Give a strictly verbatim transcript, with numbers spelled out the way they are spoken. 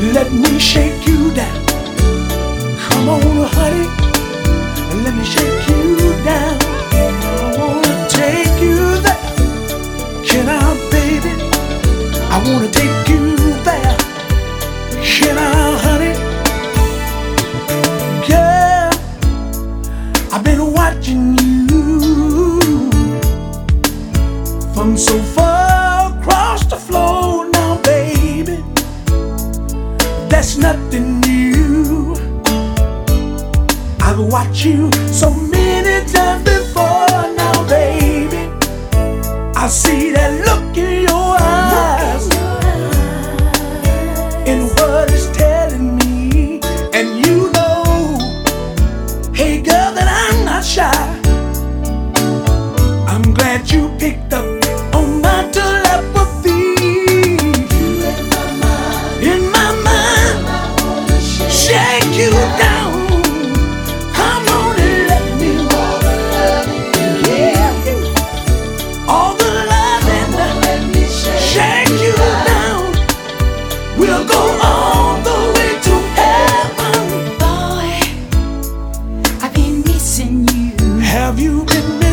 Let me shake you down. Come on, honey, let me shake you down. I wanna take you there. Can I, baby? I wanna take you there. Can I, honey? Yeah, I've been watching you from so far across the floor now, baby. That's nothing new. I've watched you so many times before now, baby. I see that look in your eyes, and what it's telling me. And you know, hey girl, that I'm not shy. I'm glad you picked up on my telepathy. In my mind, shake you down. Come on and let me give you all the loving. Shake you down. We'll go all the way to heaven. Boy, I've been missing you. Have you been